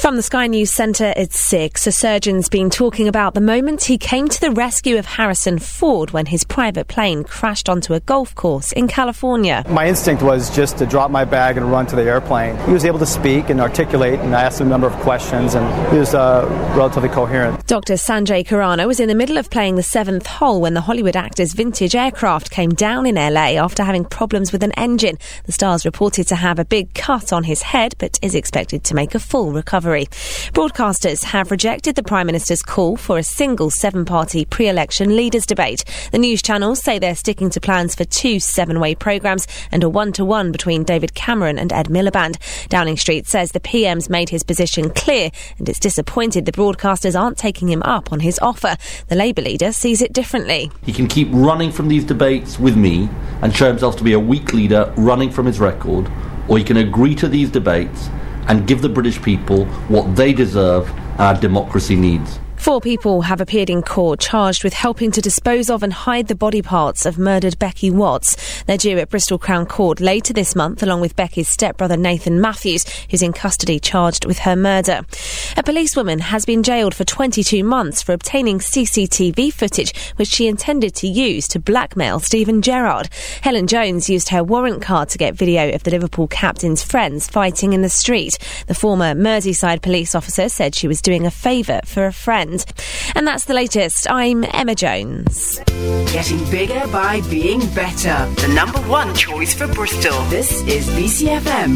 From the Sky News Centre, it's 6. A surgeon's been talking about the moment he came to the rescue of Harrison Ford when his private plane crashed onto a golf course in California. My instinct was just to drop my bag and run to the airplane. He was able to speak and articulate, and I asked him a number of questions, and he was relatively coherent. Dr. Sanjay Khurana was in the middle of playing the 7th hole when the Hollywood actor's vintage aircraft came down in LA after having problems with an engine. The star's reported to have a big cut on his head, but is expected to make a full recovery. Broadcasters have rejected the Prime Minister's call for a single 7-party pre-election leaders debate. The news channels say they're sticking to plans for 2 7-way programmes and a 1-to-1 between David Cameron and Ed Miliband. Downing Street says the PM's made his position clear and it's disappointed the broadcasters aren't taking him up on his offer. The Labour leader sees it differently. He can keep running from these debates with me and show himself to be a weak leader running from his record, or he can agree to these debates and give the British people what they deserve and our democracy needs. 4 people have appeared in court charged with helping to dispose of and hide the body parts of murdered Becky Watts. They're due at Bristol Crown Court later this month, along with Becky's stepbrother Nathan Matthews, who's in custody charged with her murder. A policewoman has been jailed for 22 months for obtaining CCTV footage which she intended to use to blackmail Stephen Gerrard. Helen Jones used her warrant card to get video of the Liverpool captain's friends fighting in the street. The former Merseyside police officer said she was doing a favour for a friend. And that's the latest. I'm Emma Jones. Getting bigger by being better. The number 1 choice for Bristol. This is BCFM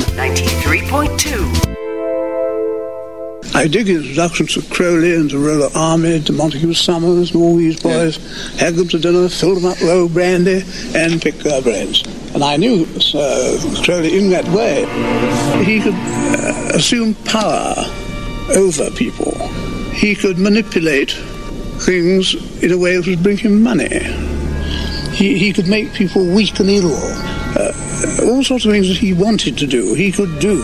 93.2. I dig introductions to Crowley and to Roller Army, to Montague Summers and all these boys. Had them to dinner, filled them up with old brandy and picked their brains. And I knew Crowley in that way. He could assume power over people. He could manipulate things in a way that would bring him money. He could make people weak and ill. All sorts of things that he wanted to do, he could do.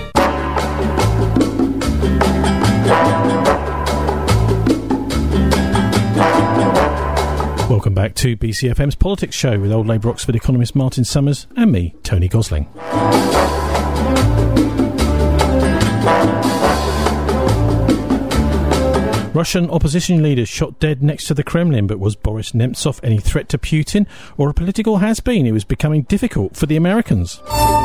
Welcome back to BCFM's Politics Show with Old Labour Oxford economist Martin Summers and me, Tony Gosling. Russian opposition leaders shot dead next to the Kremlin, but was Boris Nemtsov any threat to Putin or a political has-been who was becoming difficult for the Americans?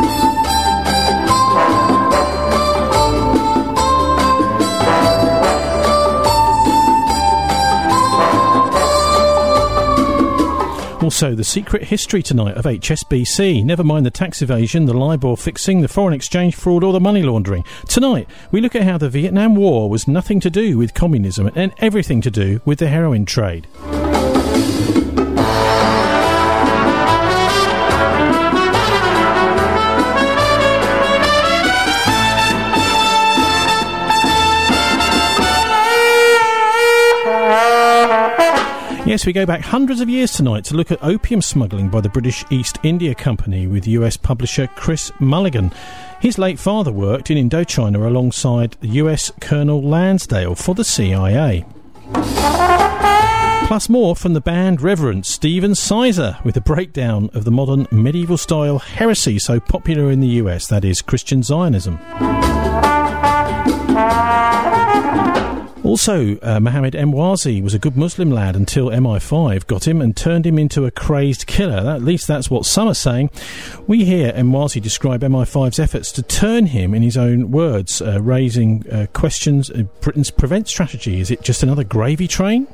Also, the secret history tonight of HSBC. Never mind the tax evasion, the LIBOR fixing, the foreign exchange fraud or the money laundering. Tonight, we look at how the Vietnam War was nothing to do with communism and everything to do with the heroin trade. Yes, we go back hundreds of years tonight to look at opium smuggling by the British East India Company with US publisher Chris Mulligan. His late father worked in Indochina alongside US Colonel Lansdale for the CIA. Plus more from the band Reverend Stephen Sizer with a breakdown of the modern medieval-style heresy so popular in the US, that is, Christian Zionism. Also, Mohammed Emwazi was a good Muslim lad until MI5 got him and turned him into a crazed killer. At least that's what some are saying. We hear Emwazi describe MI5's efforts to turn him, in his own words, raising questions. Britain's prevent strategy, is it just another gravy train?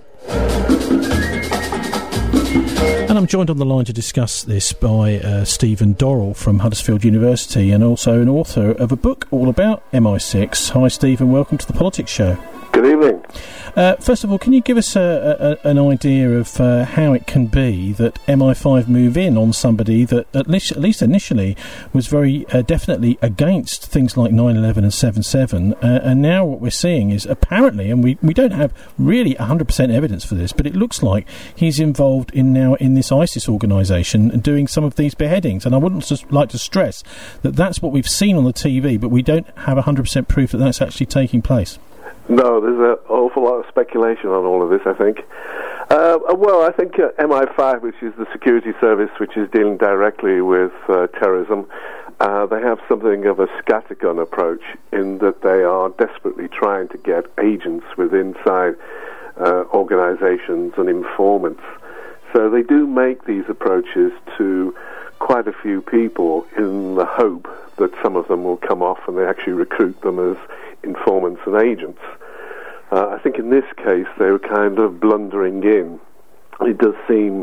And I'm joined on the line to discuss this by Stephen Dorrell from Huddersfield University and also an author of a book all about MI6. Hi, Stephen. Welcome to the Politics Show. Good evening. First of all, can you give us an idea of how it can be that MI5 move in on somebody that, at least initially, was very definitely against things like 9/11 and 7/7, and now what we're seeing is apparently, and we don't have really 100% evidence for this, but it looks like he's involved in this ISIS organisation and doing some of these beheadings. And I wouldn't just like to stress that that's what we've seen on the TV, but we don't have 100% proof that that's actually taking place. No, there's an awful lot of speculation on all of this, I think. Well, I think MI5, which is the security service which is dealing directly with terrorism, they have something of a scattergun approach in that they are desperately trying to get agents with inside organizations and informants. So they do make these approaches to quite a few people in the hope that some of them will come off and they actually recruit them as informants and agents. I think in this case they were kind of blundering in. It does seem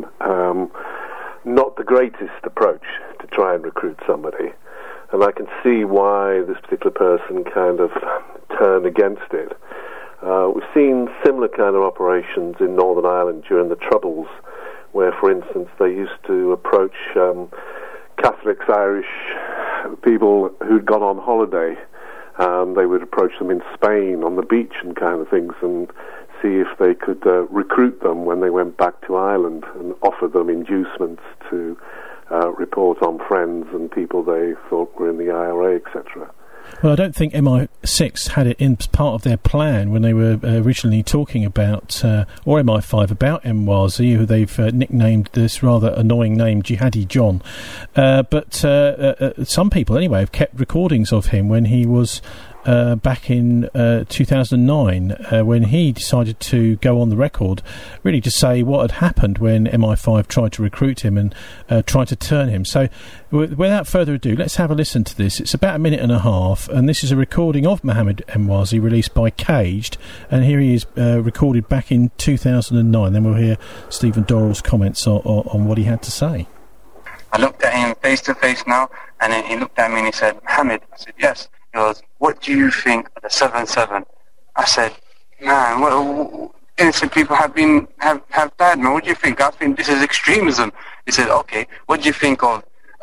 not the greatest approach to try and recruit somebody, and I can see why this particular person kind of turned against it. We've seen similar kind of operations in Northern Ireland during the Troubles, where, for instance, they used to approach Catholics, Irish people who'd gone on holiday. They would approach them in Spain on the beach and kind of things and see if they could recruit them when they went back to Ireland and offer them inducements to report on friends and people they thought were in the IRA, etc. Well, I don't think MI6 had it in part of their plan when they were originally talking about, or MI5, about Emwazi, who they've nicknamed this rather annoying name, Jihadi John. But some people, anyway, have kept recordings of him when he was back in 2009, when he decided to go on the record, really to say what had happened when MI5 tried to recruit him and tried to turn him. So, without further ado, let's have a listen to this. It's about a minute and a half, and this is a recording of Mohammed Emwazi released by Caged, and here he is recorded back in 2009. Then we'll hear Stephen Dorrell's comments on what he had to say. I looked at him face to face now, and then he looked at me and he said, "Mohammed." I said, "Yes." He goes, "What do you think of the 7-7? I said, "Man, well, innocent people have died, man. What do you think?" "I think this is extremism." He said, "Okay, what do you think of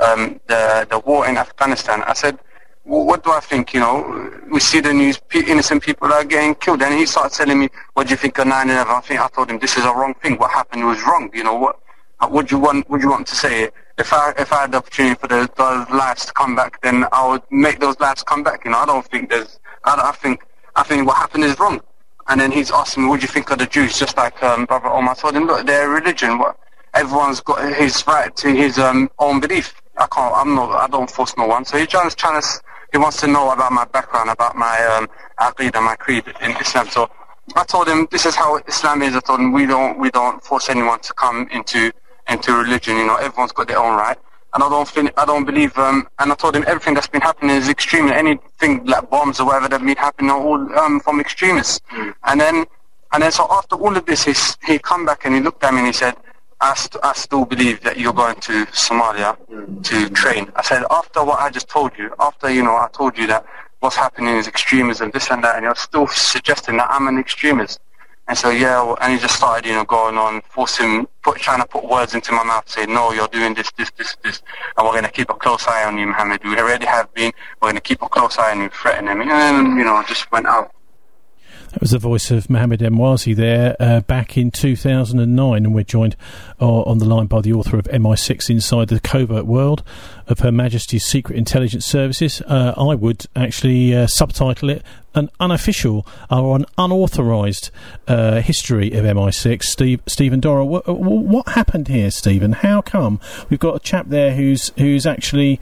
the war in Afghanistan?" I said, "Well, what do I think? You know, we see the news, innocent people are getting killed." And he started telling me, "What do you think of 9/11? I told him, "This is a wrong thing. What happened was wrong. You know, what would you want to say? If I had the opportunity for those lives to come back, then I would make those lives come back. You know, I don't think I think what happened is wrong." And then he's asking me, "What do you think of the Jews?" Just like Brother Omar. I told him, "Look, their religion. Everyone's got his right to his own belief. I don't force no one." So he wants to know about my background, about my aqidah, my creed in Islam. So I told him this is how Islam is. I told him we don't force anyone to come into religion. You know, everyone's got their own right. And I don't believe, and I told him everything that's been happening is extreme. Anything like bombs or whatever that been happening are all from extremists. And then so after all of this, he come back and he looked at me and he said, I still believe that you're going to Somalia to train. I said, after what I just told you, after, you know, I told you that what's happening is extremism, this and that, and you're still suggesting that I'm an extremist. And so, yeah, and he just started, you know, going on, trying to put words into my mouth, saying, "No, you're doing this, and we're going to keep a close eye on you, Mohammed. We already have been. We're going to keep a close eye on you," threatening him, and, you know, just went out. That was the voice of Mohammed Emwazi there back in 2009, and we're joined on the line by the author of MI6 Inside the Covert World of Her Majesty's Secret Intelligence Services. I would actually subtitle it an unofficial or an unauthorised history of MI6. Stephen Dorrell, what happened here, Stephen? How come we've got a chap there who's actually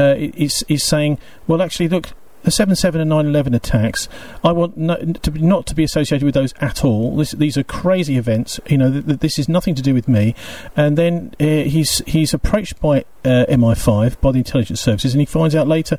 is saying, well, actually, look, the 7/7 and 9/11 attacks, I want not to be associated with those at all. These are crazy events. You know, this is nothing to do with me. And then he's approached by MI5, by the intelligence services, and he finds out later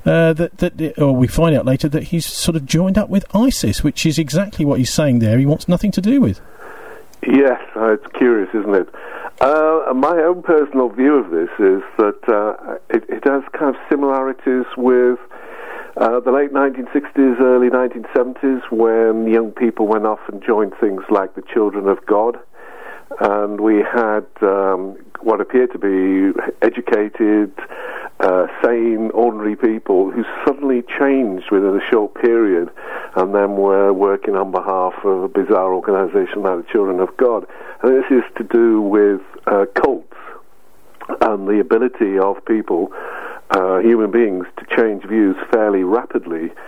we find out later that he's sort of joined up with ISIS, which is exactly what he's saying there. He wants nothing to do with. Yes, it's curious, isn't it? My own personal view of this is that it has kind of similarities with the late 1960s, early 1970s, when young people went off and joined things like the Children of God, and we had what appeared to be educated, sane, ordinary people who suddenly changed within a short period, and then were working on behalf of a bizarre organisation like the Children of God. And this is to do with cults and the ability of people, human beings, to change views fairly rapidly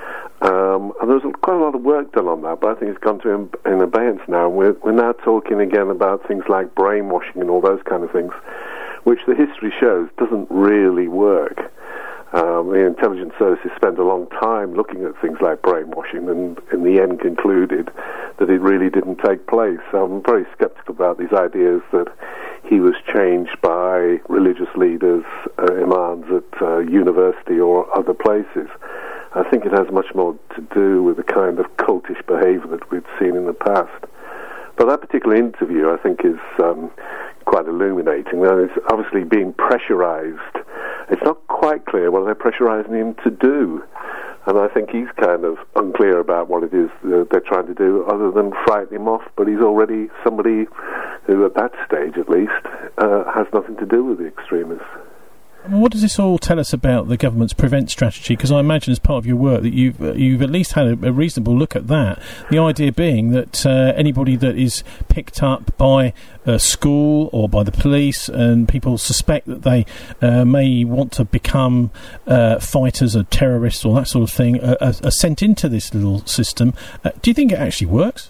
And there was quite a lot of work done on that, but I think it's gone in abeyance now. We're now talking again about things like brainwashing and all those kind of things, which the history shows doesn't really work. The intelligence services spent a long time looking at things like brainwashing and in the end concluded that it really didn't take place. So I'm very sceptical about these ideas that he was changed by religious leaders, imams at university or other places. I think it has much more to do with the kind of cultish behaviour that we've seen in the past. But that particular interview, I think, is quite illuminating. Now, it's obviously being pressurised. It's not quite clear what they're pressurising him to do. And I think he's kind of unclear about what it is they're trying to do, other than frighten him off. But he's already somebody who, at that stage at least, has nothing to do with the extremists. What does this all tell us about the government's prevent strategy? Because I imagine as part of your work that you've at least had a reasonable look at that. The idea being that anybody that is picked up by a school or by the police and people suspect that they may want to become fighters or terrorists or that sort of thing are sent into this little system. Do you think it actually works?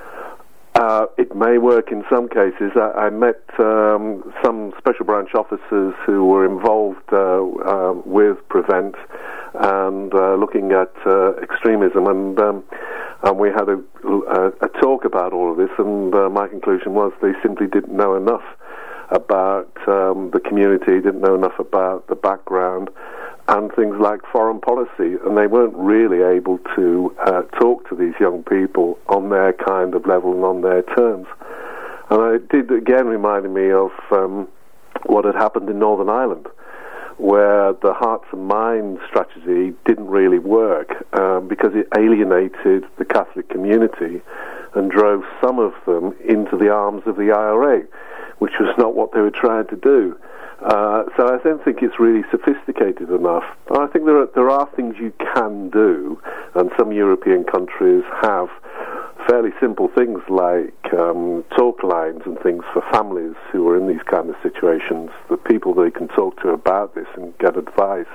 It may work in some cases. I met some special branch officers who were involved with Prevent and looking at extremism, and we had a talk about all of this, and my conclusion was they simply didn't know enough about the community, didn't know enough about the background and things like foreign policy, and they weren't really able to talk to these young people on their kind of level and on their terms. And it did again reminded me of what had happened in Northern Ireland, where the hearts and minds strategy didn't really work because it alienated the Catholic community and drove some of them into the arms of the IRA, which was not what they were trying to do. So I don't think it's really sophisticated enough. I think there are things you can do, and some European countries have fairly simple things like talk lines and things for families who are in these kind of situations, the people they can talk to about this and get advice.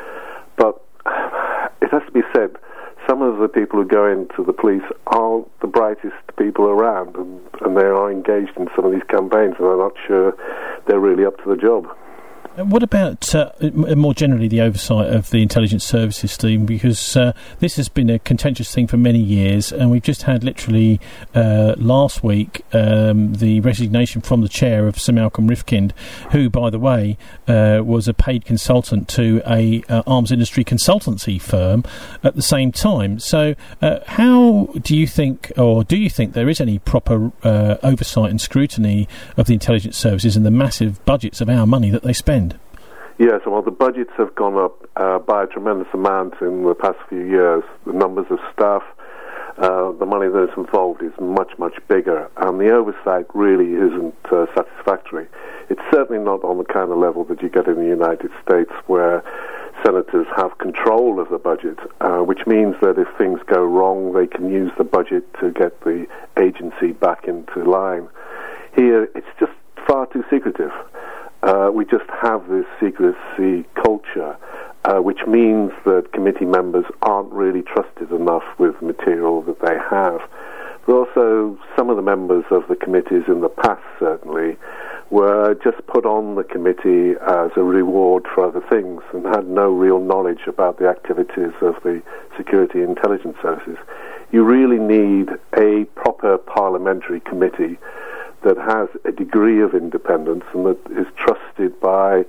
But it has to be said, some of the people who go into the police aren't the brightest people around, and they are engaged in some of these campaigns, and I'm not sure they're really up to the job. What about more generally the oversight of the intelligence services, Steve? Because this has been a contentious thing for many years, and we've just had literally last week the resignation from the chair of Sir Malcolm Rifkind, who, by the way, was a paid consultant to a arms industry consultancy firm at the same time. So how do you think, or do you think there is any proper oversight and scrutiny of the intelligence services and the massive budgets of our money that they spend? Yes, well, the budgets have gone up by a tremendous amount in the past few years. The numbers of staff, the money that is involved is much, much bigger, and the oversight really isn't satisfactory. It's certainly not on the kind of level that you get in the United States, where senators have control of the budget, which means that if things go wrong, they can use the budget to get the agency back into line. Here, it's just far too secretive. We just have this secrecy culture, which means that committee members aren't really trusted enough with material that they have. But also, some of the members of the committees in the past, certainly, were just put on the committee as a reward for other things and had no real knowledge about the activities of the security intelligence services. You really need a proper parliamentary committee that has a degree of independence and that is trusted by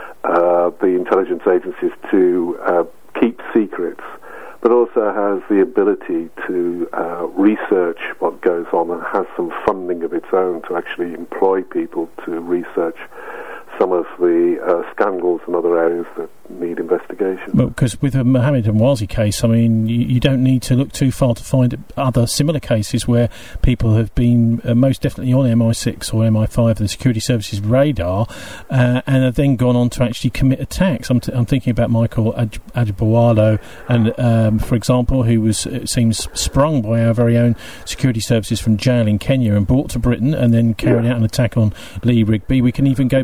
the intelligence agencies to keep secrets, but also has the ability to research what goes on and has some funding of its own to actually employ people to research some of the scandals and other areas that need investigation. Well, because with the Mohammed Emwazi case, I mean, you don't need to look too far to find other similar cases where people have been most definitely on MI6 or MI5, the security services radar, and have then gone on to actually commit attacks. I'm thinking about Michael Adjibawalo, and for example, who was, it seems, sprung by our very own security services from jail in Kenya and brought to Britain and then carried out an attack on Lee Rigby. We can even go back as far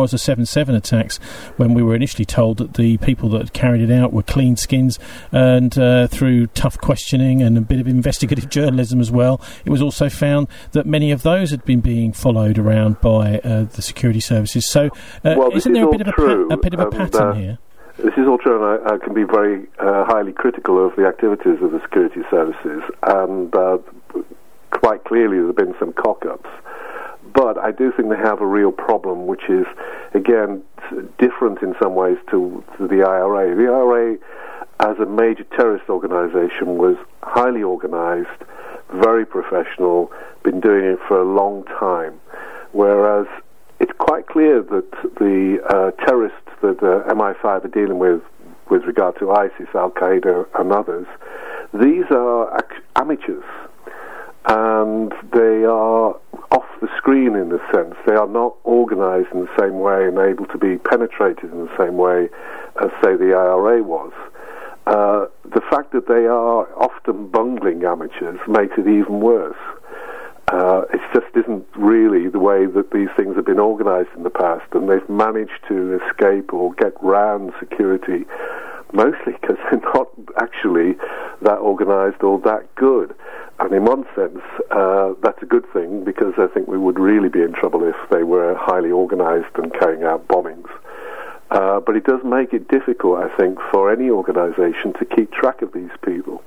far as the 7/7 attacks, when we were initially told that the people that had carried it out were clean skins, and through tough questioning and a bit of investigative journalism as well, it was also found that many of those had been being followed around by the security services. So isn't there a bit of a pattern here? This is all true, and I can be very highly critical of the activities of the security services, and quite clearly there have been some cock-ups. But I do think they have a real problem, which is, again, different in some ways to the IRA. The IRA, as a major terrorist organization, was highly organized, very professional, been doing it for a long time, whereas it's quite clear that the terrorists that MI5 are dealing with regard to ISIS, Al-Qaeda and others, these are amateurs, and they are off the screen in a sense. They are not organized in the same way and able to be penetrated in the same way as, say, the IRA was. The fact that they are often bungling amateurs makes it even worse. It just isn't really the way that these things have been organized in the past, and they've managed to escape or get round security, mostly because they're not actually that organized or that good. And in one sense, that's a good thing, because I think we would really be in trouble if they were highly organized and carrying out bombings. But it does make it difficult, I think, for any organization to keep track of these people.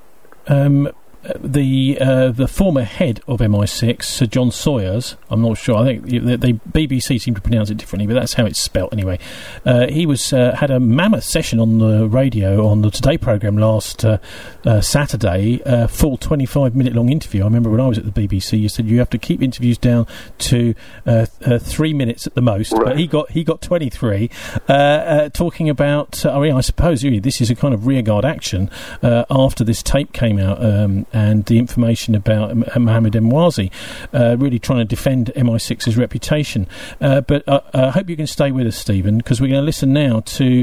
The former head of MI6, Sir John Sawyers, I'm not sure, I think the BBC seem to pronounce it differently, but that's how it's spelt anyway. He had a mammoth session on the radio on the Today programme last Saturday, full 25-minute long interview. I remember when I was at the BBC, you said you have to keep interviews down to 3 minutes at the most, right. But he got 23, talking about, I suppose really this is a kind of rearguard action after this tape came out, and the information about Mohammed Emwazi, really trying to defend MI6's reputation. But I hope you can stay with us, Stephen, because we're going to listen now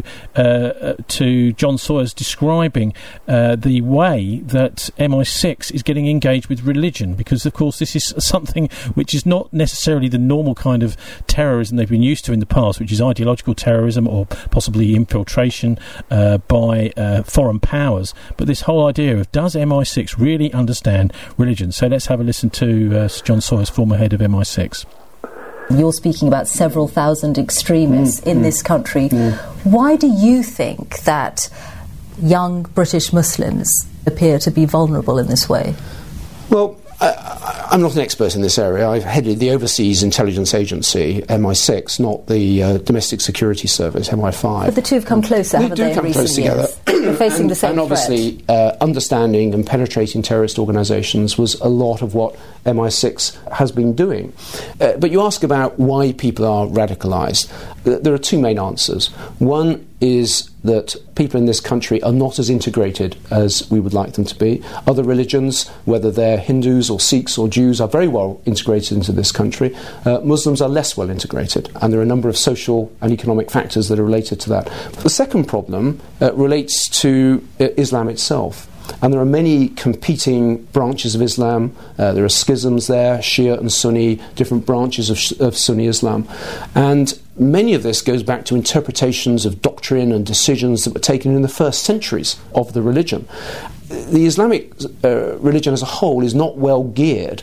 to John Sawyers describing the way that MI6 is getting engaged with religion, because, of course, this is something which is not necessarily the normal kind of terrorism they've been used to in the past, which is ideological terrorism or possibly infiltration by foreign powers. But this whole idea of, does MI6 really understand religion? So let's have a listen to John Sawyers, former head of MI6. You're speaking about several thousand extremists in this country. Why do you think that young British Muslims appear to be vulnerable in this way? Well, I'm not an expert in this area. I've headed the Overseas Intelligence Agency, MI6, not the Domestic Security Service, MI5. But the two have come closer, haven't they, in recent years? They're facing the same and obviously, threat. Understanding and penetrating terrorist organisations was a lot of what MI6 has been doing. But you ask about why people are radicalised. There are two main answers. One is that people in this country are not as integrated as we would like them to be. Other religions, whether they're Hindus or Sikhs or Jews, are very well integrated into this country. Muslims are less well integrated, and there are a number of social and economic factors that are related to that. The second problem relates to Islam itself. And there are many competing branches of Islam. There are schisms there, Shia and Sunni, different branches of Sunni Islam. And many of this goes back to interpretations of doctrine and decisions that were taken in the first centuries of the religion. The Islamic religion as a whole is not well geared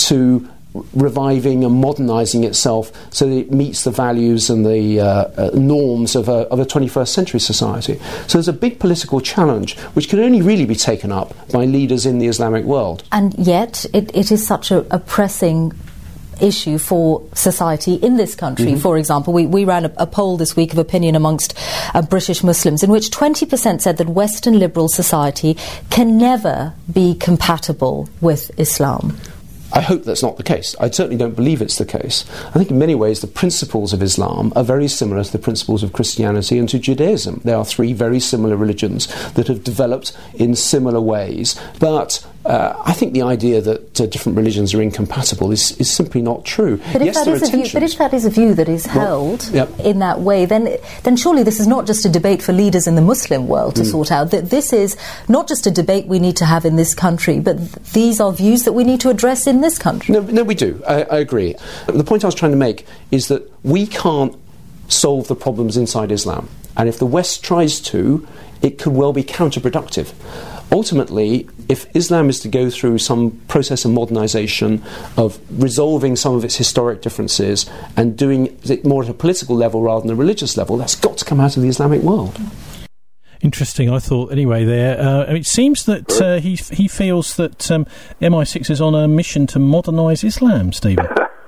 to reviving and modernising itself so that it meets the values and the norms of a 21st century society. So there's a big political challenge which can only really be taken up by leaders in the Islamic world. And yet it is such a pressing issue for society in this country. For example, we ran a poll this week of opinion amongst British Muslims in which 20% said that Western liberal society can never be compatible with Islam. I hope that's not the case. I certainly don't believe it's the case. I think in many ways the principles of Islam are very similar to the principles of Christianity and to Judaism. They are three very similar religions that have developed in similar ways. But I think the idea that different religions are incompatible is simply not true. But if that is a view that is held in that way, then surely this is not just a debate for leaders in the Muslim world to sort out. That this is not just a debate we need to have in this country, but these are views that we need to address in this country. No, we do. I agree. The point I was trying to make is that we can't solve the problems inside Islam. And if the West tries to, it could well be counterproductive. Ultimately, if Islam is to go through some process of modernisation, of resolving some of its historic differences and doing it more at a political level rather than a religious level, that's got to come out of the Islamic world. Interesting, I thought, anyway, there. It seems that he feels that MI6 is on a mission to modernise Islam, Stephen.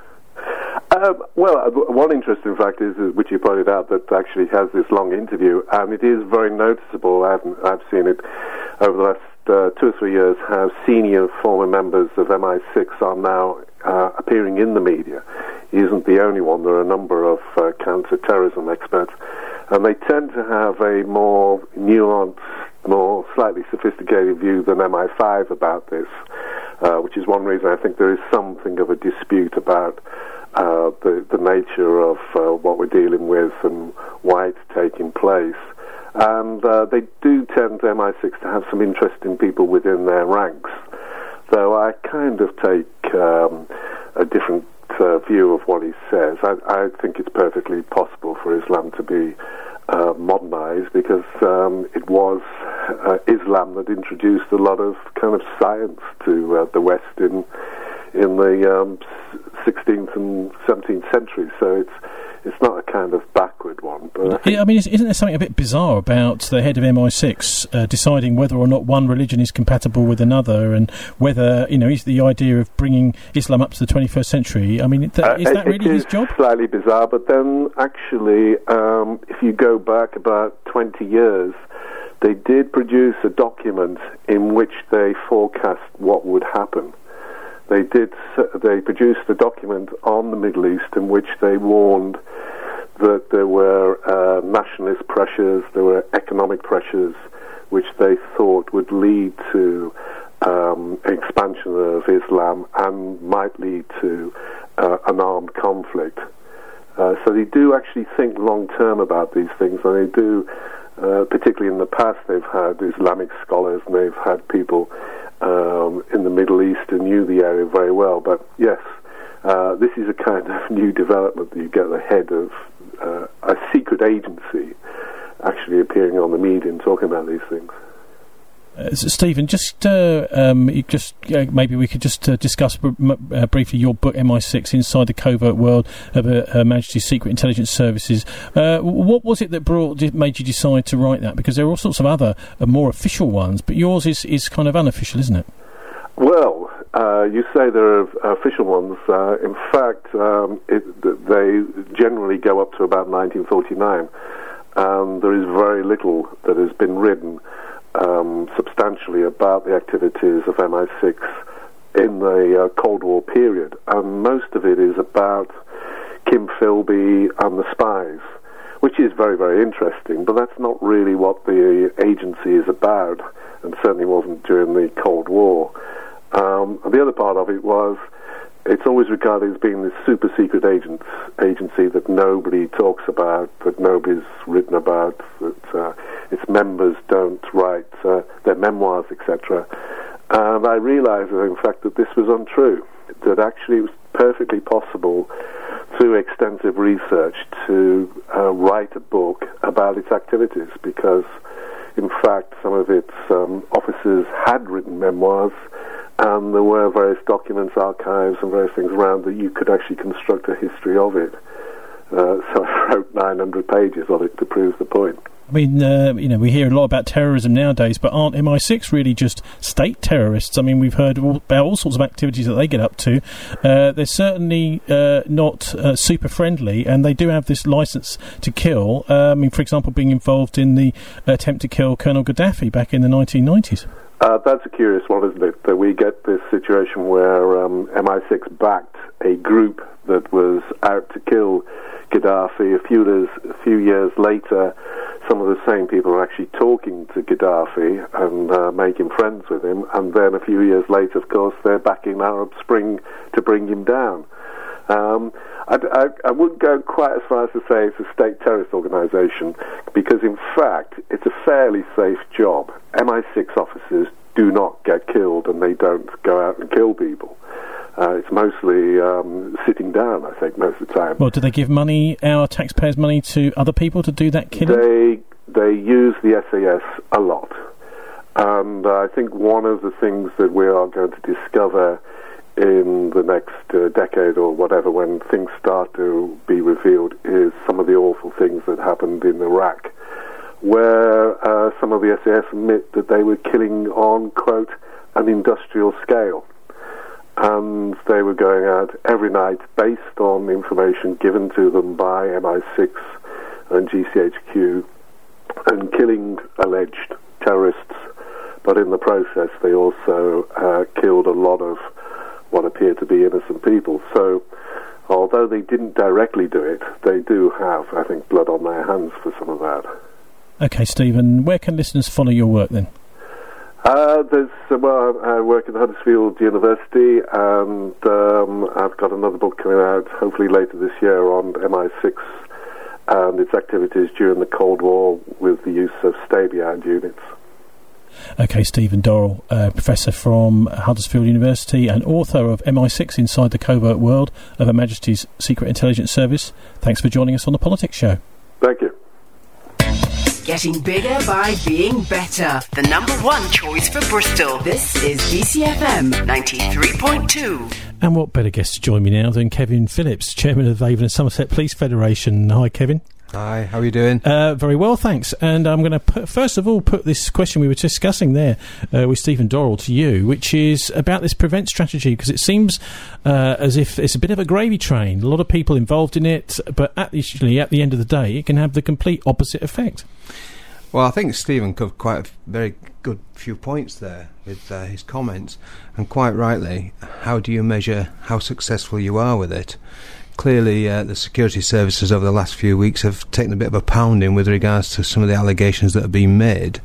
Well, one interesting fact is, which you pointed out, that actually has this long interview, and it is very noticeable. I've seen it over the last 2 or 3 years, how senior former members of MI6 are now appearing in the media. He isn't the only one. There are a number of counter-terrorism experts, and they tend to have a more nuanced, more slightly sophisticated view than MI5 about this, which is one reason I think there is something of a dispute about the nature of what we're dealing with and why it's taking place. And they do tend, MI6, to have some interesting people within their ranks. Though I kind of take a different view of what he says. I think it's perfectly possible for Islam to be modernized, because it was Islam that introduced a lot of kind of science to the West in the 16th and 17th century. So it's not a kind of backward one. But I mean, isn't there something a bit bizarre about the head of MI6 deciding whether or not one religion is compatible with another, and whether, is the idea of bringing Islam up to the 21st century? I mean, is that really his job? It is slightly bizarre, but then actually, if you go back about 20 years, they did produce a document in which they forecast what would happen. They produced a document on the Middle East in which they warned that there were nationalist pressures, there were economic pressures, which they thought would lead to expansion of Islam and might lead to an armed conflict. So they do actually think long-term about these things, and they do, particularly in the past, they've had Islamic scholars and they've had people in the Middle East who knew the area very well. But yes, this is a kind of new development that you get the head of a secret agency actually appearing on the media and talking about these things. Stephen, maybe we could just discuss briefly your book MI6: Inside the Covert World of Her Majesty's Secret Intelligence Services. What was it that made you decide to write that? Because there are all sorts of other more official ones, but yours is kind of unofficial, isn't it? Well, you say there are official ones. In fact, they generally go up to about 1949, and there is very little that has been written substantially about the activities of MI6 in the Cold War period, and most of it is about Kim Philby and the spies, which is very, very interesting, but that's not really what the agency is about, and certainly wasn't during the Cold War. The other part of it was, it's always regarded as being this super secret agency that nobody talks about, that nobody's written about, that its members don't write their memoirs, etc. And I realised, in fact, that this was untrue, that actually it was perfectly possible through extensive research to write a book about its activities, because, in fact, some of its officers had written memoirs, and there were various documents, archives, and various things around that you could actually construct a history of it. So I wrote 900 pages on it to prove the point. I mean, we hear a lot about terrorism nowadays, but aren't MI6 really just state terrorists? I mean, we've heard about all sorts of activities that they get up to. They're certainly not super friendly, and they do have this license to kill. I mean, for example, being involved in the attempt to kill Colonel Gaddafi back in the 1990s. That's a curious one, isn't it? That we get this situation where MI6 backed a group that was out to kill Gaddafi. A few years later, some of the same people are actually talking to Gaddafi and making friends with him, and then a few years later, of course, they're backing Arab Spring to bring him down. I wouldn't go quite as far as to say it's a state terrorist organisation, because in fact it's a fairly safe job. MI6 officers do not get killed, and they don't go out and kill people. It's mostly sitting down, I think, most of the time. Well, do they give money, our taxpayers' money, to other people to do that killing? They use the SAS a lot. And I think one of the things that we are going to discover in the next decade or whatever, when things start to be revealed, is some of the awful things that happened in Iraq, where some of the SAS admit that they were killing on, quote, an industrial scale. And they were going out every night based on information given to them by MI6 and GCHQ and killing alleged terrorists. But in the process, they also killed a lot of what appeared to be innocent people. So, although they didn't directly do it, they do have, I think, blood on their hands for some of that. OK, Stephen, where can listeners follow your work then? I work at Huddersfield University, and I've got another book coming out, hopefully later this year, on MI6 and its activities during the Cold War with the use of Stay-Behind units. OK, Stephen Dorrell, Professor from Huddersfield University and author of MI6 Inside the Covert World of Her Majesty's Secret Intelligence Service. Thanks for joining us on The Politics Show. Thank you. Getting bigger by being better. The number one choice for Bristol. This is BCFM 93.2. And what better guest to join me now than Kevin Phillips, Chairman of Avon and Somerset Police Federation. Hi, Kevin. Hi, how are you doing? Very well, thanks. And I'm going to first of all put this question we were discussing there with Stephen Dorrell to you, which is about this prevent strategy, because it seems as if it's a bit of a gravy train. A lot of people involved in it, but actually at the end of the day, it can have the complete opposite effect. Well, I think Stephen covered quite a very good few points there with his comments, and quite rightly, how do you measure how successful you are with it? Clearly, the security services over the last few weeks have taken a bit of a pounding with regards to some of the allegations that have been made.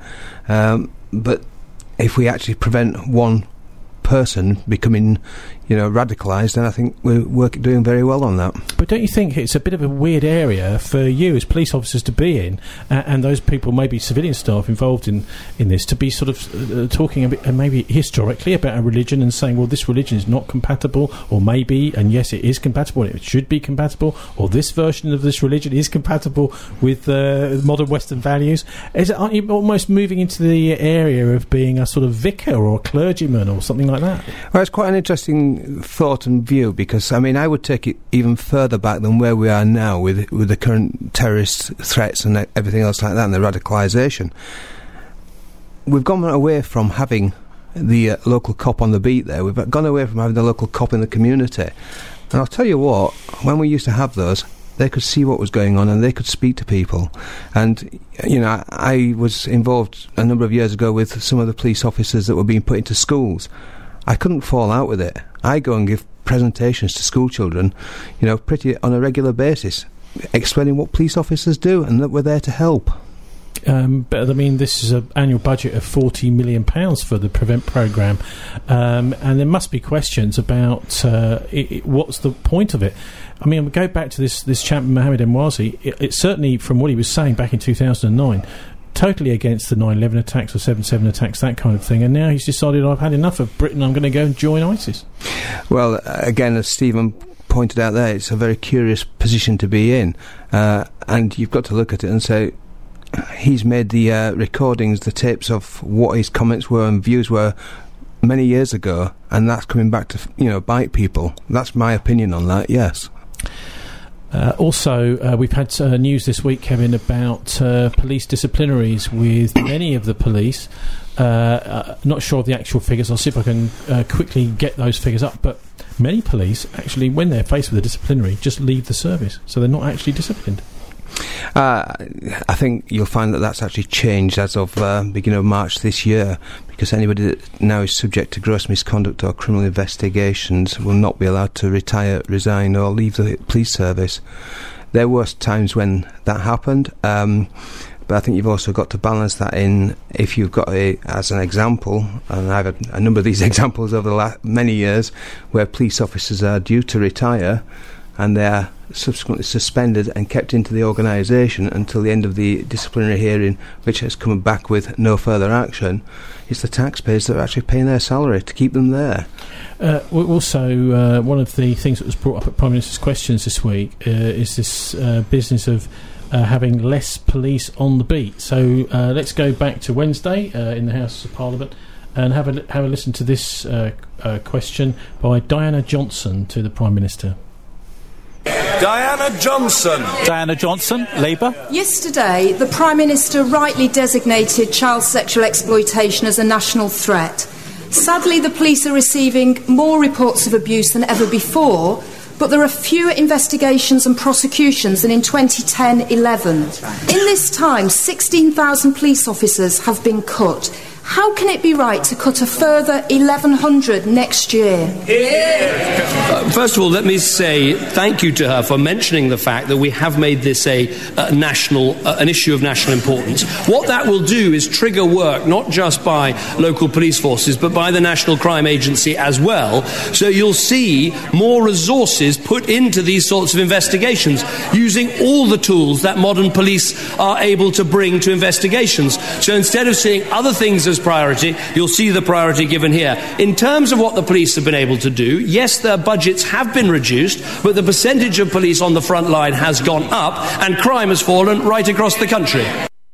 But if we actually prevent one person becoming, radicalised, then I think we're doing very well on that. But don't you think it's a bit of a weird area for you as police officers to be in, and those people, maybe civilian staff involved in this, to be sort of talking a bit, maybe historically, about a religion and saying, well, this religion is not compatible, or maybe, and yes, it is compatible, and it should be compatible, or this version of this religion is compatible with modern Western values? Aren't you almost moving into the area of being a sort of vicar or clergyman or something like that? Well, it's quite an interesting thought and view, because I would take it even further back than where we are now with the current terrorist threats and everything else like that, and the radicalisation. We've gone away from having the local cop on the beat there. We've gone away from having the local cop in the community. And I'll tell you what, when we used to have those, they could see what was going on and they could speak to people. And, I was involved a number of years ago with some of the police officers that were being put into schools. I couldn't fall out with it. I go and give presentations to school children, pretty on a regular basis, explaining what police officers do and that we're there to help. But this is an annual budget of £40 million for the Prevent programme, and there must be questions about what's the point of it. We go back to this chap Mohammed Emwazi. It's certainly, from what he was saying back in 2009, totally against the 9/11 attacks or 7/7 attacks, that kind of thing, and now he's decided, I've had enough of Britain, I'm going to go and join ISIS. Well, again, as Stephen pointed out there, it's a very curious position to be in, and you've got to look at it and say, he's made the recordings, the tapes of what his comments were and views were many years ago, and that's coming back to bite people. That's my opinion on that. Yes. Also, we've had news this week, Kevin, about police disciplinaries with many of the police. Not sure of the actual figures. I'll see if I can quickly get those figures up. But many police, actually, when they're faced with a disciplinary, just leave the service. So they're not actually disciplined. I think you'll find that that's actually changed as of beginning of March this year, because anybody that now is subject to gross misconduct or criminal investigations will not be allowed to retire, resign or leave the police service. There were times when that happened, but I think you've also got to balance that in. If you've got as an example, and I've had a number of these examples over the last many years, where police officers are due to retire and they are subsequently suspended and kept into the organisation until the end of the disciplinary hearing, which has come back with no further action. It's the taxpayers that are actually paying their salary to keep them there. Also, one of the things that was brought up at Prime Minister's Questions this week is this business of having less police on the beat. So let's go back to Wednesday in the House of Parliament and have a listen to this question by Diana Johnson to the Prime Minister. Diana Johnson, Labour. Yesterday, the Prime Minister rightly designated child sexual exploitation as a national threat. Sadly, the police are receiving more reports of abuse than ever before, but there are fewer investigations and prosecutions than in 2010-11. In this time, 16,000 police officers have been cut. How can it be right to cut a further 1,100 next year? First of all, let me say thank you to her for mentioning the fact that we have made this an issue of national importance. What that will do is trigger work not just by local police forces but by the National Crime Agency as well. So you'll see more resources put into these sorts of investigations using all the tools that modern police are able to bring to investigations. So instead of seeing other things as priority, you'll see the priority given here. In terms of what the police have been able to do, yes, their budgets have been reduced, but the percentage of police on the front line has gone up and crime has fallen right across the country.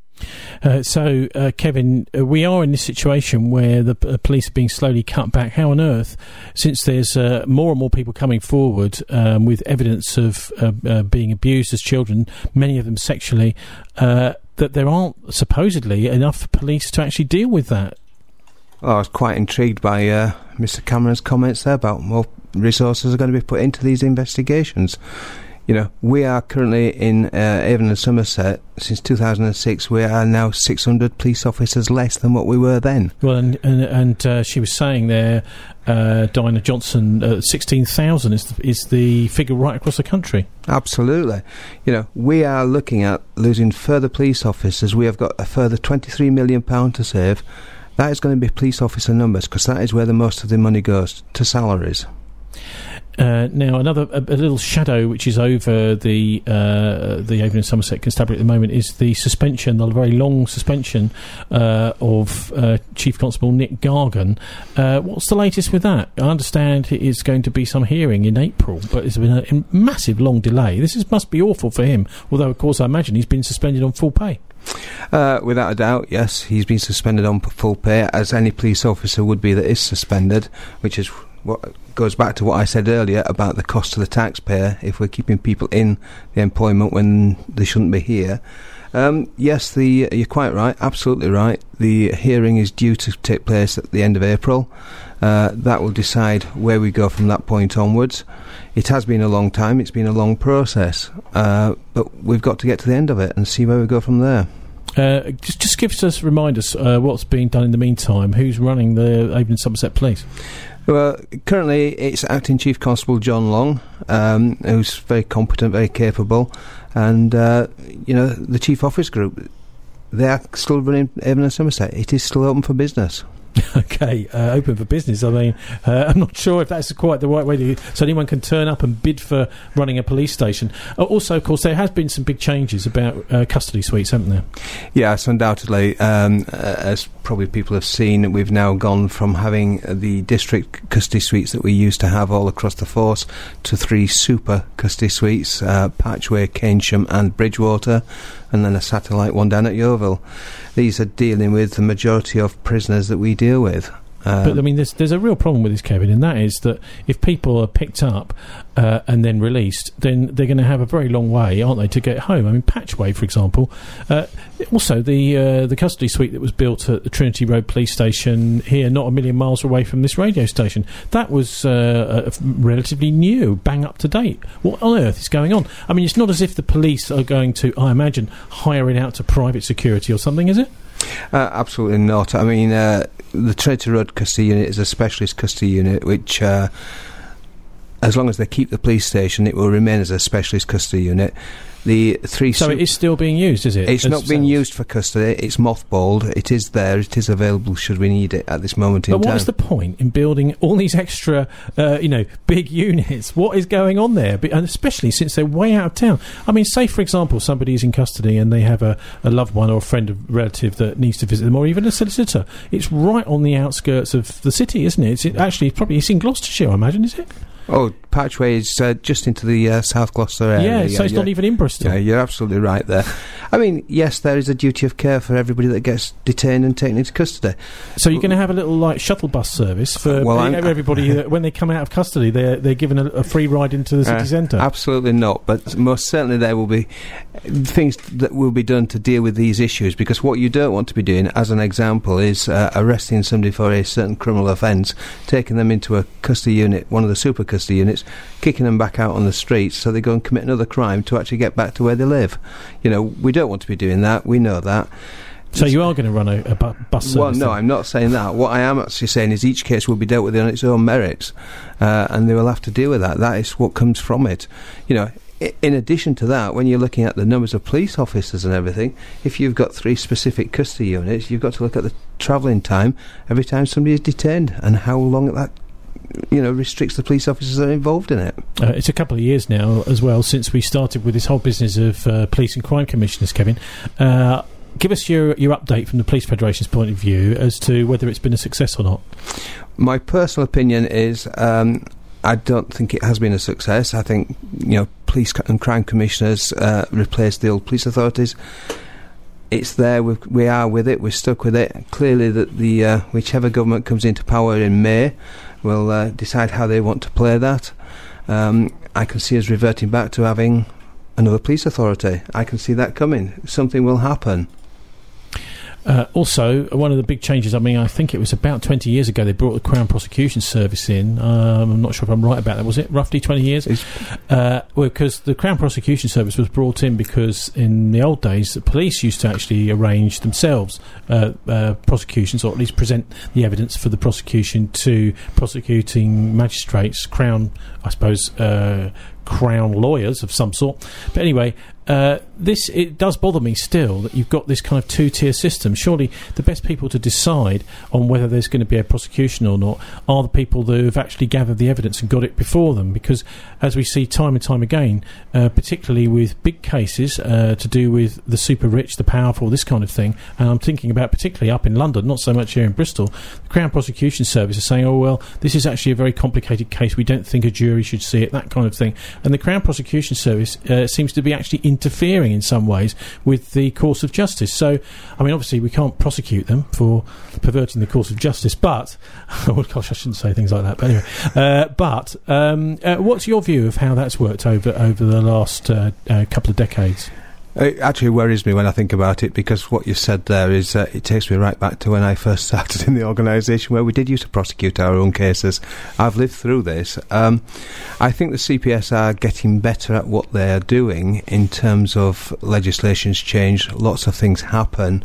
So, Kevin, we are in this situation where the police are being slowly cut back. How on earth, since there's more and more people coming forward with evidence of being abused as children, many of them sexually, that there aren't supposedly enough police to actually deal with that? Well, I was quite intrigued by Mr Cameron's comments there about more resources are going to be put into these investigations. You know, we are currently in Avon and Somerset, since 2006, we are now 600 police officers less than what we were then. Well, and she was saying there, Diana Johnson, 16,000 is the figure right across the country. Absolutely. You know, we are looking at losing further police officers. We have got a further £23 million to save. That is going to be police officer numbers, because that is where the most of the money goes, to salaries. Now, a little shadow which is over the Avon and Somerset Constabulary at the moment is the suspension, the very long suspension of Chief Constable Nick Gargan. What's the latest with that? I understand it is going to be some hearing in April, but it's been a massive long delay. This must be awful for him, although, of course, I imagine he's been suspended on full pay. Without a doubt, yes, he's been suspended on full pay, as any police officer would be that is suspended, which is what goes back to what I said earlier about the cost to the taxpayer if we're keeping people in the employment when they shouldn't be here. Yes, you're quite right, absolutely right. The hearing is due to take place at the end of April. That will decide where we go from that point onwards. It has been a long time, it's been a long process, but we've got to get to the end of it and see where we go from there. Just give us, remind us what's being done in the meantime. Who's running the Avon and Somerset Police? Well, currently it's Acting Chief Constable John Long, who's very competent, very capable, and the Chief Office Group, they are still running Avon and Somerset. It is still open for business. Okay, open for business. I mean, I'm not sure if that's quite the right way to... So anyone can turn up and bid for running a police station. Also, of course, there has been some big changes about custody suites, haven't there? Yes, undoubtedly. As probably people have seen, we've now gone from having the district custody suites that we used to have all across the force to 3 super custody suites, Patchway, Keynsham and Bridgewater, and then a satellite one down at Yeovil. These are dealing with the majority of prisoners that we deal with. But, I mean, there's a real problem with this, Kevin, and that is that if people are picked up and then released, then they're going to have a very long way, aren't they, to get home? I mean, Patchway, for example. Also, the custody suite that was built at the Trinity Road Police Station here, not a million miles away from this radio station, that was relatively new, bang up to date. What on earth is going on? I mean, it's not as if the police are going to, I imagine, hire it out to private security or something, is it? Absolutely not. I mean, the Trinity Road Custody Unit is a specialist custody unit which as long as they keep the police station, it will remain as a specialist custody unit. The three. So it is still being used, is it? It's not being used for custody. It's mothballed. It is there. It is available should we need it at this moment in time. But what is the point in building all these extra, big units? What is going on there? And especially since they're way out of town. I mean, say for example, somebody is in custody and they have a loved one or a friend or relative that needs to visit them, or even a solicitor. It's right on the outskirts of the city, isn't it? It's in Gloucestershire, I imagine, is it? Oh, Patchway is just into the South Gloucester area. Yeah, so it's not even in Bristol. Yeah, you're absolutely right there. I mean, yes, there is a duty of care for everybody that gets detained and taken into custody. So you're going to have a little shuttle bus service for everybody that when they come out of custody, they're given a free ride into the city centre? Absolutely not, but most certainly there will be things that will be done to deal with these issues, because what you don't want to be doing, as an example, is arresting somebody for a certain criminal offence, taking them into a custody unit, one of the super custody units, kicking them back out on the streets so they go and commit another crime to actually get back to where they live. We don't want to be doing that. We know that. So you are going to run a bus service? Well, no, I'm not saying that. What I am actually saying is each case will be dealt with on its own merits, and they will have to deal with that. That is what comes from it. In addition to that, when you're looking at the numbers of police officers and everything, if you've got 3 specific custody units, you've got to look at the travelling time every time somebody is detained and how long that restricts the police officers that are involved in it. It's a couple of years now as well since we started with this whole business of police and crime commissioners, Kevin. Give us your update from the Police Federation's point of view as to whether it's been a success or not. My personal opinion is I don't think it has been a success. I think police and crime commissioners replaced the old police authorities. It's there. We are with it. We're stuck with it. Clearly, that the whichever government comes into power in May will decide how they want to play that. I can see us reverting back to having another police authority. I can see that coming. Something will happen. Also, one of the big changes, I think it was about 20 years ago they brought the Crown Prosecution Service in. I'm not sure if I'm right about that. Was it roughly 20 years? Because the Crown Prosecution Service was brought in because in the old days the police used to actually arrange themselves prosecutions, or at least present the evidence for the prosecution to prosecuting magistrates, Crown lawyers of some sort. But anyway, it does bother me still that you've got this kind of 2-tier system. Surely the best people to decide on whether there's going to be a prosecution or not are the people that have actually gathered the evidence and got it before them, because as we see time and time again, particularly with big cases to do with the super rich, the powerful, this kind of thing, and I'm thinking about particularly up in London, not so much here in Bristol, the Crown Prosecution Service is saying, oh well, this is actually a very complicated case, we don't think a jury should see it, that kind of thing. And the Crown Prosecution Service seems to be actually interfering in some ways with the course of justice. So, obviously we can't prosecute them for perverting the course of justice, but oh gosh, I shouldn't say things like that. But anyway, what's your view of how that's worked over the last couple of decades? It actually worries me when I think about it, because what you said there is it takes me right back to when I first started in the organisation, where we did used to prosecute our own cases. I've lived through this. I think the CPS are getting better at what they're doing in terms of legislation's change. Lots of things happen.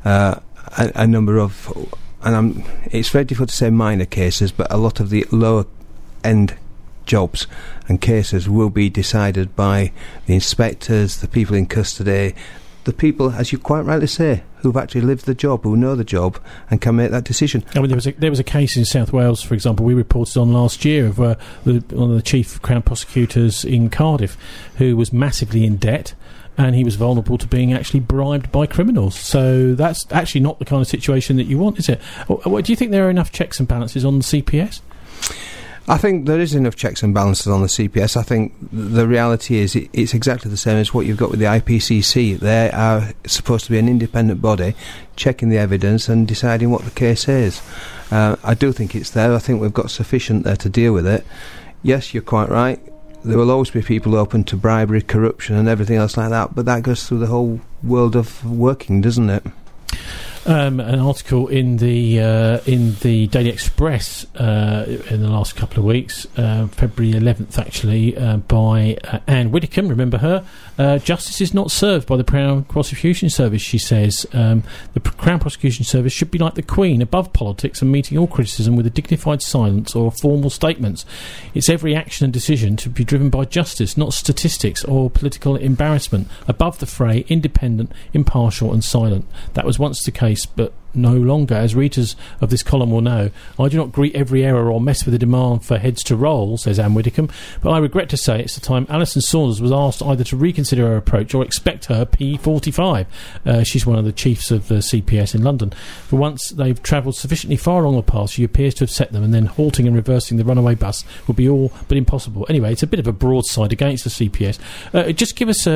A number of, it's very difficult to say minor cases, but a lot of the lower end jobs and cases will be decided by the inspectors, the people in custody, the people, as you quite rightly say, who've actually lived the job, who know the job, and can make that decision. There was a case in South Wales, for example, we reported on last year of one of the chief Crown prosecutors in Cardiff who was massively in debt, and he was vulnerable to being actually bribed by criminals. So that's actually not the kind of situation that you want, is it? Do you think there are enough checks and balances on the CPS? I think there is enough checks and balances on the CPS. I think the reality is it's exactly the same as what you've got with the IPCC. They are supposed to be an independent body checking the evidence and deciding what the case is. I do think it's there. I think we've got sufficient there to deal with it. Yes, you're quite right. There will always be people open to bribery, corruption and everything else like that, but that goes through the whole world of working, doesn't it? An article in the Daily Express in the last couple of weeks, February 11th actually, by Anne Widdecombe, remember her? Justice is not served by the Crown Prosecution Service, she says. The Crown Prosecution Service should be like the Queen, above politics and meeting all criticism with a dignified silence or formal statements. Its every action and decision to be driven by justice, not statistics or political embarrassment. Above the fray, independent, impartial and silent. That was once the case, but no longer. As readers of this column will know, I do not greet every error or mess with the demand for heads to roll, says Anne Widdecombe, but I regret to say it's the time Alison Saunders was asked either to reconsider her approach or expect her P45. She's one of the chiefs of the CPS in London. For once they've travelled sufficiently far along the path, she appears to have set them, and then halting and reversing the runaway bus would be all but impossible. Anyway, it's a bit of a broadside against the CPS. Just give us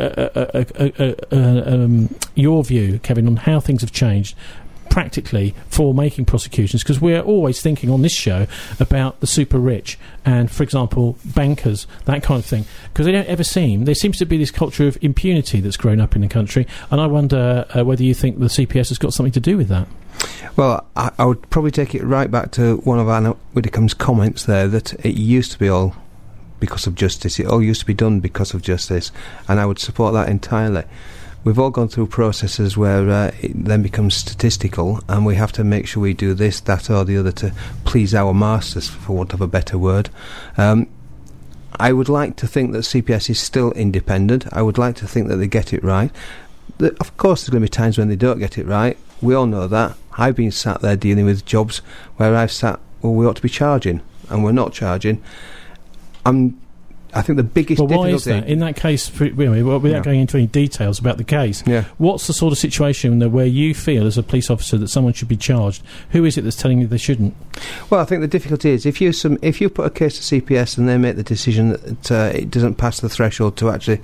your view, Kevin, on how things have changed practically for making prosecutions, because we're always thinking on this show about the super rich and, for example, bankers, that kind of thing, because there seems to be this culture of impunity that's grown up in the country, and I wonder whether you think the CPS has got something to do with that. Well, I would probably take it right back to one of Anne Widdecombe's comments there, that it used to be all because of justice, it all used to be done because of justice, and I would support that entirely. We've all gone through processes where it then becomes statistical, and we have to make sure we do this, that or the other to please our masters, for want of a better word. I would like to think that CPS is still independent. I would like to think that they get it right. Of course there's going to be times when they don't get it right. We all know that. I've been sat there dealing with jobs where I've sat, well, we ought to be charging, and we're not charging. I think the biggest difficulty... Well, why is that? In that case, without going into any details about the case, what's the sort of situation where you feel as a police officer that someone should be charged? Who is it that's telling you they shouldn't? Well, I think the difficulty is if you put a case to CPS and they make the decision that it doesn't pass the threshold to actually,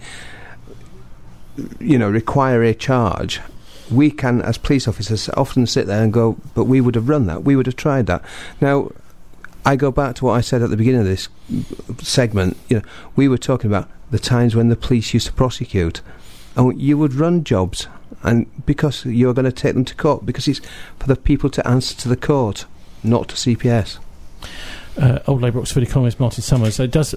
require a charge, we can, as police officers, often sit there and go, but we would have run that, we would have tried that. Now, I go back to what I said at the beginning of this segment. We were talking about the times when the police used to prosecute, and you would run jobs, and because you're going to take them to court, because it's for the people to answer to the court, not to CPS. Old Labour Oxford economist Martin Summers, it does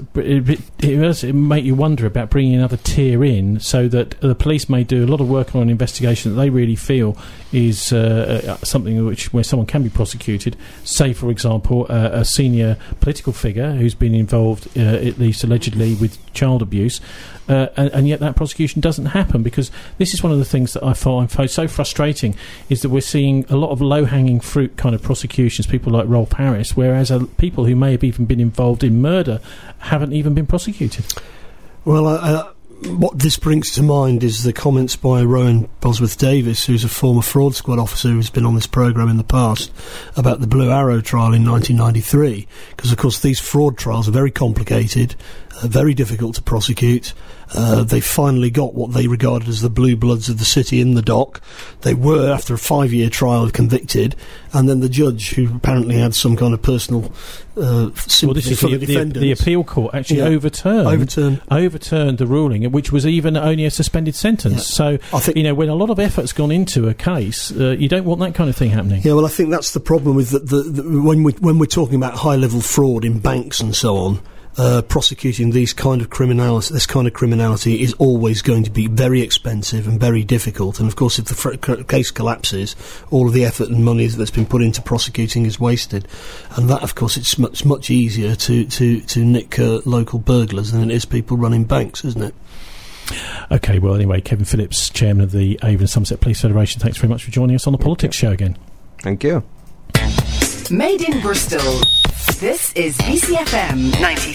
make you wonder about bringing another tier in so that the police may do a lot of work on an investigation that they really feel is something where someone can be prosecuted. Say, for example, a senior political figure who's been involved, at least allegedly, with child abuse, and yet that prosecution doesn't happen, because this is one of the things that I find so frustrating, is that we're seeing a lot of low-hanging fruit kind of prosecutions, people like Rolf Harris, whereas people who may have even been involved in murder haven't even been prosecuted. Well, what this brings to mind is the comments by Rowan Bosworth-Davis, who's a former fraud squad officer who's been on this programme in the past, about the Blue Arrow trial in 1993, because of course these fraud trials are very complicated, very difficult to prosecute. They finally got what they regarded as the blue bloods of the city in the dock. They were, after a 5-year trial, convicted, and then the judge, who apparently had some kind of personal sympathy for the defendants... The appeal court actually overturned the ruling, which was even only a suspended sentence. So, I think, when a lot of effort's gone into a case, you don't want that kind of thing happening. Yeah, well, I think that's the problem with when we're talking about high-level fraud in banks and so on. Prosecuting this kind of criminality is always going to be very expensive and very difficult. And of course, if the case collapses, all of the effort and money that's been put into prosecuting is wasted. And that, of course, it's much easier to nick local burglars than it is people running banks, isn't it? Okay, well, anyway, Kevin Phillips, chairman of the Avon and Somerset Police Federation, thanks very much for joining us on the Politics Show again. Thank you. Made in Bristol. This is BCFM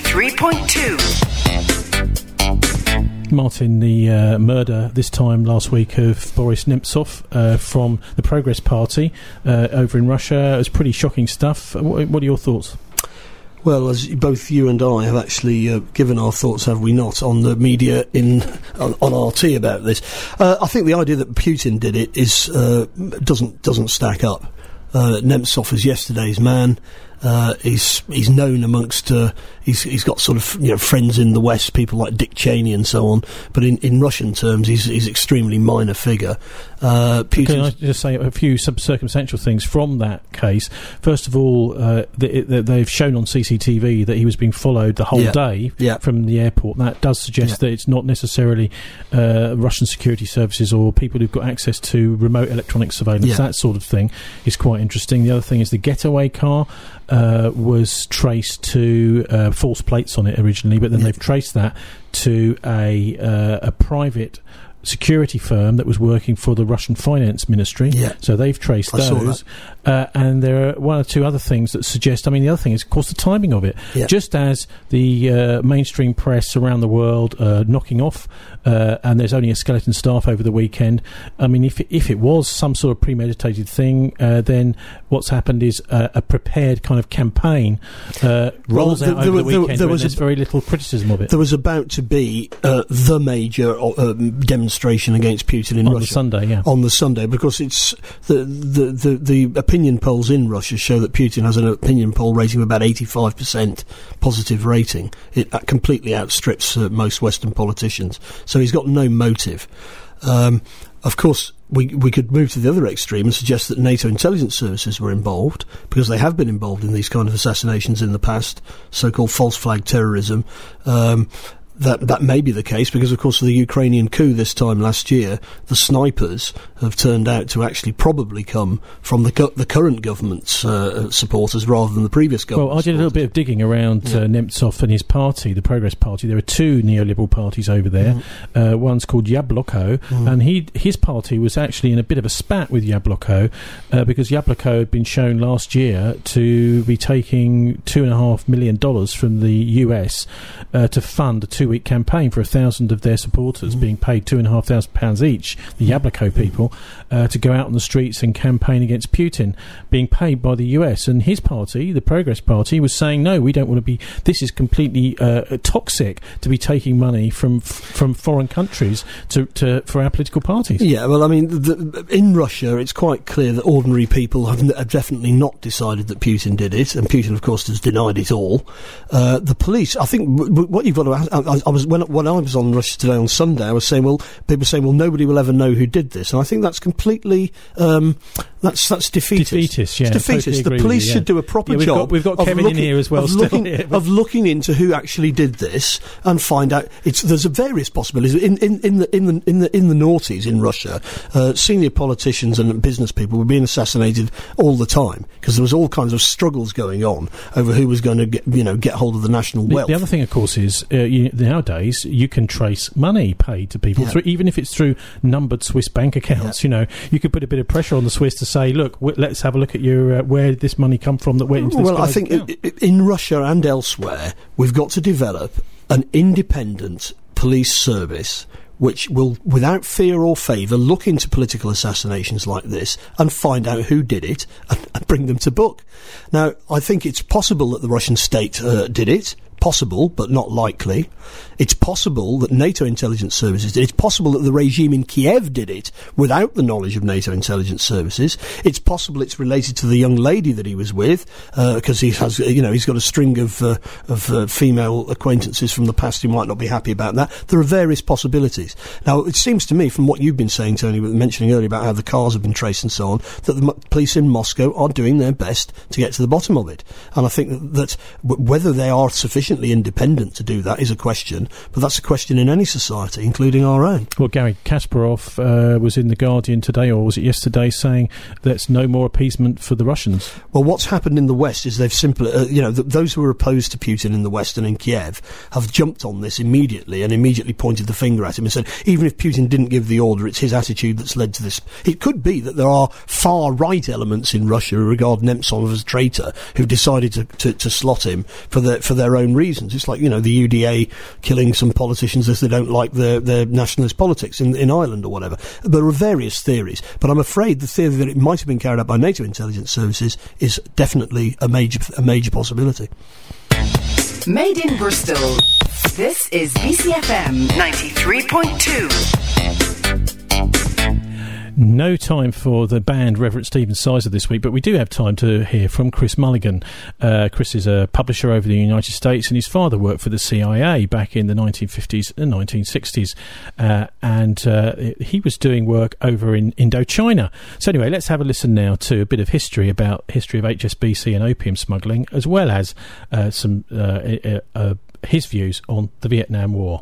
93.2. Martin, the murder this time last week of Boris Nemtsov from the Progress Party over in Russia is pretty shocking stuff. What are your thoughts? Well, as both you and I have actually given our thoughts, have we not, on the media on RT about this. I think the idea that Putin did it is doesn't stack up. Nemtsov is yesterday's man. He's known amongst. He's got sort of friends in the West, people like Dick Cheney and so on. But in Russian terms, he's extremely minor figure. Can I just say a few circumstantial things from that case? First of all, they've shown on CCTV that he was being followed the whole day from the airport. That does suggest that it's not necessarily Russian security services or people who've got access to remote electronic surveillance. That sort of thing is quite interesting. The other thing is the getaway car was traced to false plates on it originally, but then they've traced that to a private security firm that was working for the Russian Finance Ministry. So they've traced those. And there are one or two other things that suggest... I mean, the other thing is, of course, the timing of it. Just as the mainstream press around the world knocking off, and there's only a skeleton staff over the weekend, I mean, if it was some sort of premeditated thing, then what's happened is a prepared kind of campaign rolls out over the weekend, and there's very little criticism of it. There was about to be the major demonstration against Putin in Russia. On the Sunday, because it's the opinion polls in Russia show that Putin has an opinion poll rating of about 85% positive rating. It completely outstrips most Western politicians. So he's got no motive. Of course, we could move to the other extreme and suggest that NATO intelligence services were involved, because they have been involved in these kind of assassinations in the past, so-called false flag terrorism. That may be the case because, of course, of the Ukrainian coup this time last year, the snipers have turned out to actually probably come from the current government's supporters rather than the previous government. Well, I did a little bit of digging around Nemtsov and his party, the Progress Party. There are two neoliberal parties over there. One's called Yabloko, and his party was actually in a bit of a spat with Yabloko because Yabloko had been shown last year to be taking $2.5 million from the US to fund a two-week campaign for 1,000 of their supporters, being paid £2,500 each, the Yabloko people, to go out on the streets and campaign against Putin, being paid by the US. And his party, the Progress Party, was saying, no, we don't want to be... This is completely toxic to be taking money from foreign countries for our political parties. Yeah, well, I mean, in Russia, it's quite clear that ordinary people have definitely not decided that Putin did it, and Putin, of course, has denied it all. The police, I think, what you've got to... When I was on Russia Today on Sunday, I was saying, people saying, nobody will ever know who did this, and I think that's completely that's defeatist. Defeatist, yeah. It's defeatist. The police should do a proper job. We've got Kevin in here as well. Of looking into who actually did this and find out. There's various possibilities in the noughties in Russia. Senior politicians and business people were being assassinated all the time because there was all kinds of struggles going on over who was going to get hold of the national wealth. The other thing, of course, is nowadays you can trace money paid to people through, even if it's through numbered Swiss bank accounts. You could put a bit of pressure on the Swiss to say, look, let's have a look at your where did this money come from that went into this guy's I think in Russia and elsewhere, we've got to develop an independent police service which will, without fear or favour, look into political assassinations like this and find out who did it and bring them to book. Now, I think it's possible that the Russian state did it. Possible, but not likely. It's possible that NATO intelligence services did it. It's possible that the regime in Kiev did it without the knowledge of NATO intelligence services. It's possible it's related to the young lady that he was with, because he has, he's got a string of female acquaintances from the past who might not be happy about that. There are various possibilities. Now, it seems to me, from what you've been saying, Tony, mentioning earlier about how the cars have been traced and so on, that the police in Moscow are doing their best to get to the bottom of it. And I think that whether they are sufficiently independent to do that is a question, but that's a question in any society, including our own. Well, Gary Kasparov was in The Guardian today, or was it yesterday, saying there's no more appeasement for the Russians. Well, what's happened in the West is they've simply, those who are opposed to Putin in the West and in Kiev have jumped on this immediately and immediately pointed the finger at him and said, even if Putin didn't give the order, it's his attitude that's led to this. It could be that there are far-right elements in Russia who regard Nemtsov as a traitor, who've decided to slot him for their own reasons. It's like, the UDA killing some politicians as they don't like their nationalist politics in Ireland or whatever. There are various theories, but I'm afraid the theory that it might have been carried out by NATO intelligence services is definitely a major possibility. Made in Bristol. This is BCFM 93.2. No time for the band Reverend Stephen Sizer this week, but we do have time to hear from Chris Mulligan. Chris is a publisher over the United States, and his father worked for the CIA back in the 1950s and 1960s, and he was doing work over in Indochina. So anyway, let's have a listen now to a bit of history of HSBC and opium smuggling, as well as some his views on the Vietnam War.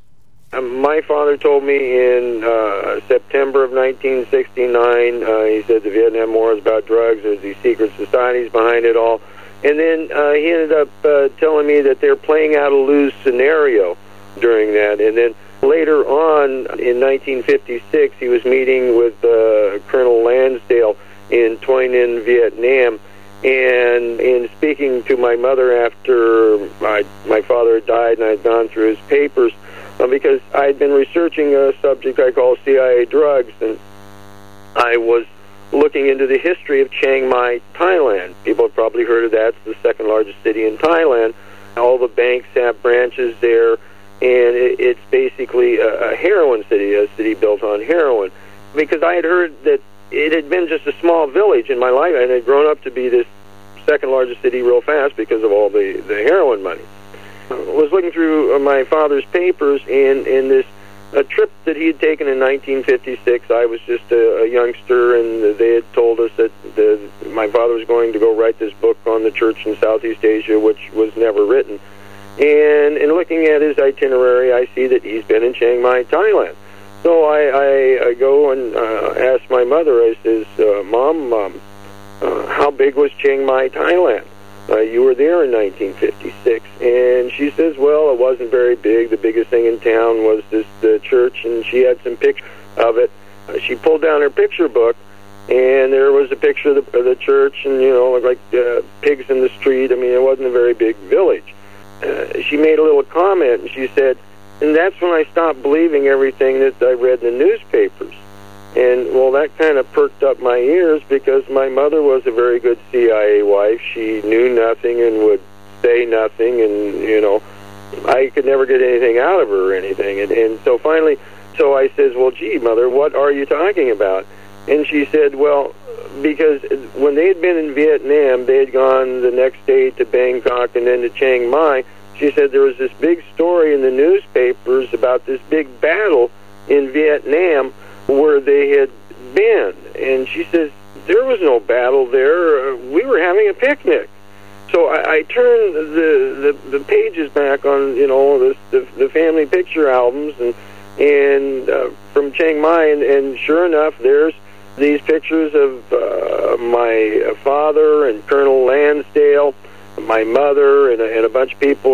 My father told me in September of 1969, he said the Vietnam War is about drugs, there's these secret societies behind it all. And then he ended up telling me that they're playing out a lose scenario during that. And then later on, in 1956, he was meeting with Colonel Lansdale in Toi Ninh, Vietnam. And in speaking to my mother after my father had died and I had gone through his papers, because I had been researching a subject I call CIA drugs, and I was looking into the history of Chiang Mai, Thailand. People have probably heard of that. It's the second largest city in Thailand. All the banks have branches there, and it's basically a heroin city, a city built on heroin. Because I had heard that it had been just a small village in my life, and it had grown up to be this second largest city real fast because of all the heroin money. I was looking through my father's papers, and in this trip that he had taken in 1956, I was just a youngster, and they had told us that my father was going to go write this book on the church in Southeast Asia, which was never written. And in looking at his itinerary, I see that he's been in Chiang Mai, Thailand. So I go and ask my mother, I says, Mom, how big was Chiang Mai, Thailand? You were there in 1956. And she says, well, it wasn't very big. The biggest thing in town was the church, and she had some pictures of it. She pulled down her picture book, and there was a picture of the church, and, like pigs in the street. I mean, it wasn't a very big village. She made a little comment, and she said, and that's when I stopped believing everything that I read in the newspapers. And, well, that kind of perked up my ears, because my mother was a very good CIA wife. She knew nothing and would say nothing, and, I could never get anything out of her or anything. And so finally, I says, well, gee, Mother, what are you talking about? And she said, well, because when they had been in Vietnam, they had gone the next day to Bangkok and then to Chiang Mai. She said there was this big story in the newspapers about this big battle in Vietnam where they had been. And she says, there was no battle there. We were having a picnic. So I turned the pages back on, the family picture albums and from Chiang Mai, and sure enough, there's these pictures of my father and Colonel Lansdale, my mother, and a bunch of people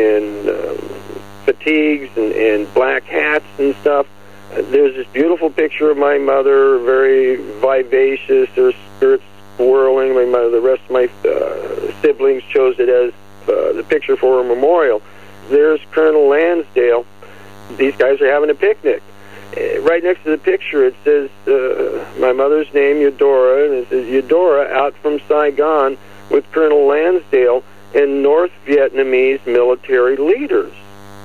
in fatigues and black hats and stuff. There's this beautiful picture of my mother, very vivacious, her skirts swirling. The rest of my siblings chose it as the picture for a memorial. There's Colonel Lansdale. These guys are having a picnic. Right next to the picture, it says my mother's name, Eudora, and it says Eudora out from Saigon with Colonel Lansdale and North Vietnamese military leaders.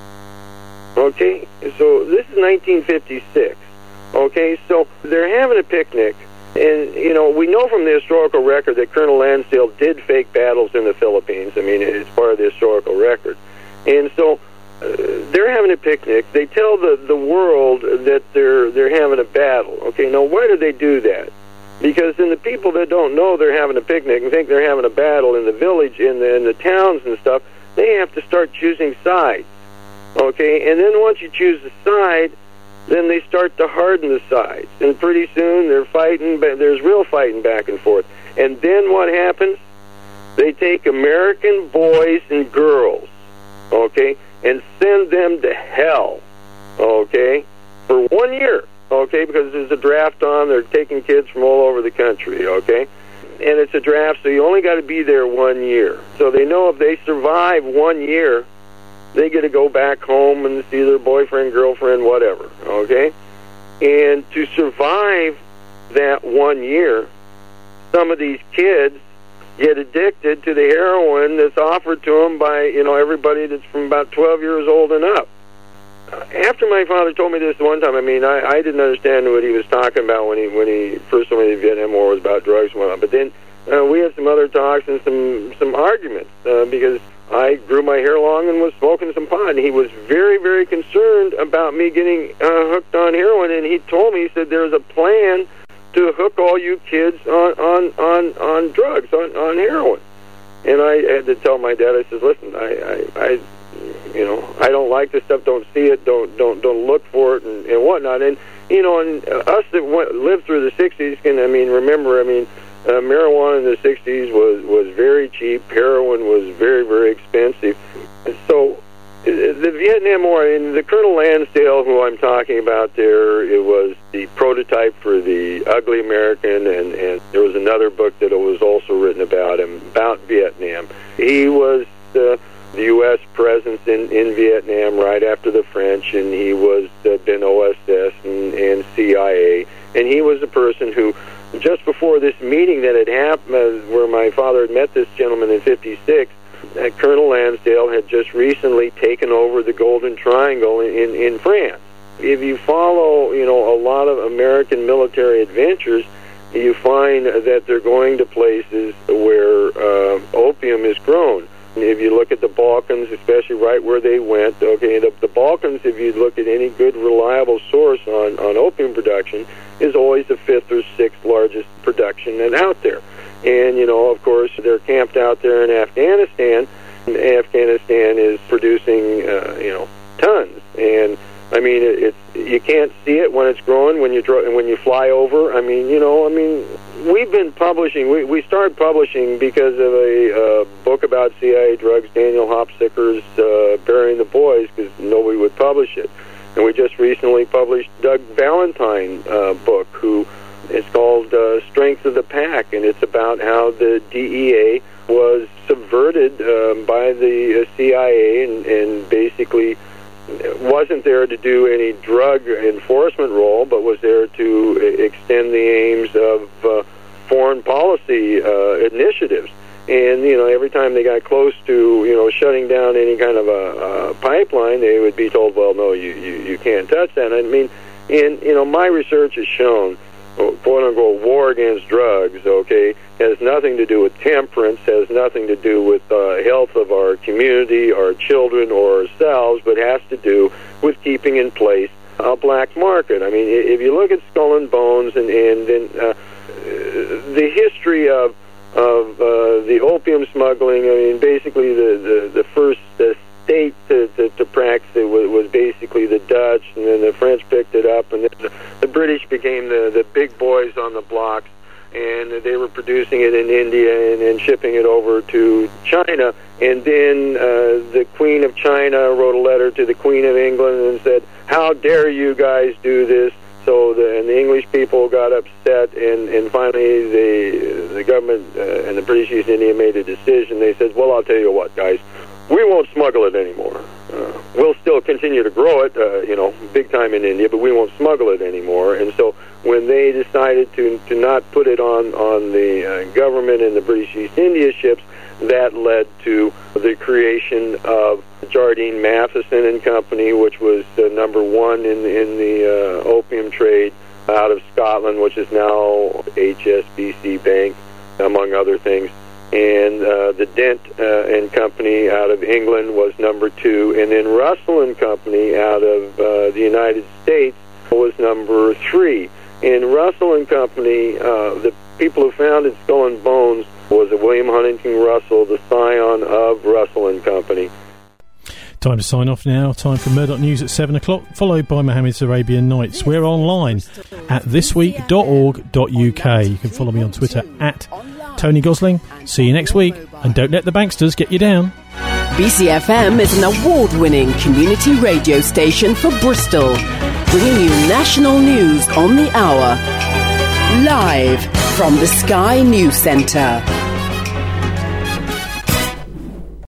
Okay, so this is 1956. Okay, so they're having a picnic, and, we know from the historical record that Colonel Lansdale did fake battles in the Philippines. I mean, it's part of the historical record. And so they're having a picnic. They tell the world that they're having a battle. Okay, now why do they do that? Because then the people that don't know they're having a picnic and think they're having a battle in the village, in the towns and stuff, they have to start choosing sides. Okay, and then once you choose a side, then they start to harden the sides. And pretty soon they're fighting, but there's real fighting back and forth. And then what happens? They take American boys and girls, okay, and send them to hell, okay, for 1 year, okay, because there's a draft on. They're taking kids from all over the country, okay, and it's a draft, so you only got to be there 1 year. So they know if they survive 1 year, they get to go back home and see their boyfriend, girlfriend, whatever, okay? And to survive that 1 year, some of these kids get addicted to the heroin that's offered to them by, everybody that's from about 12 years old and up. after my father told me this one time, I mean, I didn't understand what he was talking about when he first told me the Vietnam War was about drugs and whatnot. But then we had some other talks and some arguments because I grew my hair long and was smoking some pot, and he was very, very concerned about me getting hooked on heroin. And he told me, he said, there's a plan to hook all you kids on drugs, on heroin. And I had to tell my dad, I said, listen, I I don't like this stuff. Don't see it. Don't look for it, and whatnot. And and us that lived through the '60s can, remember. Marijuana in the '60s was very cheap. Heroin was very, very expensive. And so the Vietnam War, and the Colonel Lansdale, who I'm talking about there, it was the prototype for the Ugly American, and there was another book that was also written about him, about Vietnam. He was the U.S. presence in Vietnam right after the French, and he was been OSS and CIA, and he was the person who, just before this meeting that had happened, where my father had met this gentleman in '56, Colonel Lansdale had just recently taken over the Golden Triangle in France. If you follow, a lot of American military adventures, you find that they're going to places where opium is grown. If you look at the Balkans, especially right where they went, the Balkans, if you look at any good, reliable source on opium production, is always the 5th or 6th largest production out there. And, of course, they're camped out there in Afghanistan, and Afghanistan is producing, tons. And, you can't see it when it's growing, when you fly over. We've been publishing, we started publishing because of a book about CIA drugs, Daniel Hopsicker's Burying the Boys, because nobody would publish it. And we just recently published Doug Valentine book, it's called Strength of the Pack, and it's about how the DEA was subverted by the CIA and basically wasn't there to do any drug enforcement role, but was there to extend the aims of foreign policy initiatives. And, every time they got close to, shutting down any kind of a pipeline, they would be told, well, no, you can't touch that. And my research has shown, quote-unquote, war against drugs, has nothing to do with temperance, has nothing to do with health of our community, our children, or ourselves, but has to do with keeping in place a black market. If you look at Skull and Bones and then the history of the opium smuggling, basically the first state to practice it was basically the Dutch, and then the French picked it up, and then the British became the big boys on the blocks, and they were producing it in India and shipping it over to China. And then the Queen of China wrote a letter to the Queen of England and said, how dare you guys do this? So the English people got upset, and finally the government and the British East India made a decision. They said, well, I'll tell you what, guys, we won't smuggle it anymore. We'll still continue to grow it, big time in India, but we won't smuggle it anymore. And so when they decided to not put it on the government and the British East India ships, that led to the creation of Jardine Matheson and Company, which was number one in the opium trade out of Scotland, which is now HSBC Bank, among other things. And the Dent and Company out of England was number 2, and then Russell and Company out of the United States was number 3. And Russell and Company, the people who founded Skull and Bones was William Huntington Russell, the scion of Russell and Company. Time to sign off now. Time for Murdoch News at 7 o'clock, followed by Mohammed's Arabian Nights. We're online at thisweek.org.uk. You can follow me on Twitter at Tony Gosling. See you next week, and don't let the banksters get you down. BCFM is an award-winning community radio station for Bristol, bringing you national news on the hour. Live from the Sky News Centre.